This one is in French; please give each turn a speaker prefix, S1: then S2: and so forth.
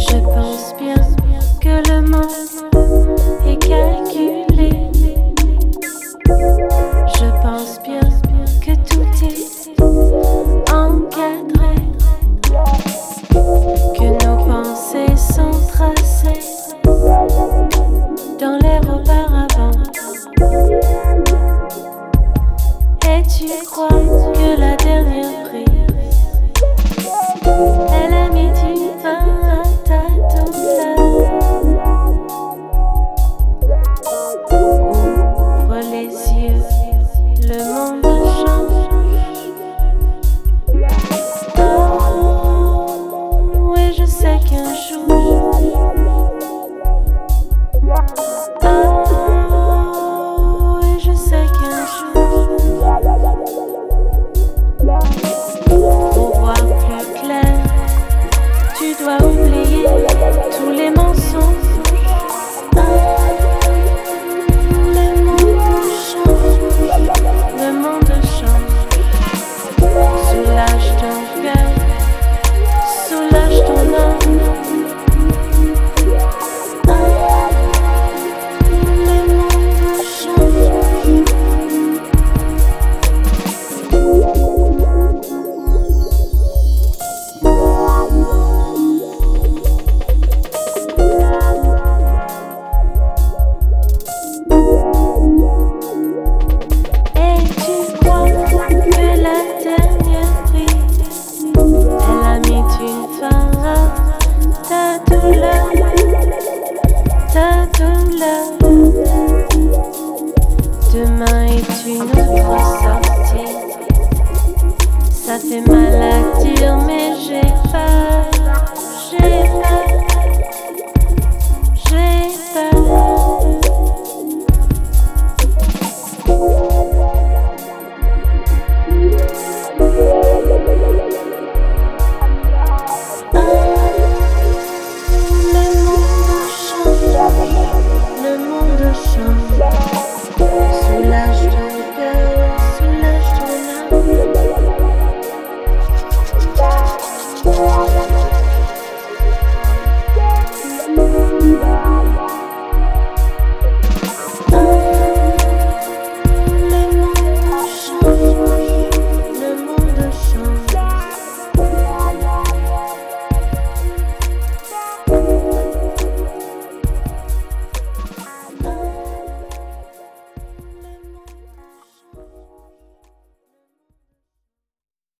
S1: Je pense bien que le monde est calculé. Je pense bien que tout est encadré, que nos pensées sont tracées dans l'air auparavant. Et tu crois que la dernière prise, elle a mis du pain à ta douleur. Ouvre les yeux, le monde change. Oh, oui, je sais qu'un jour. Oh, oui, je sais qu'un jour. Pour voir plus clair, tu dois oublier tous les mensonges. Le monde change, le monde change. Soulage ton cœur, soulage ton âme. Le monde change. Et tu crois que la dernière prise, elle a mis une fin à ta douleur, ta douleur. Demain est une autre sortie. Ça fait mal à dire, mais j'ai peur, j'ai peur, j'ai peur. Le monde change. Soulage ton cœur, soulage ton âme.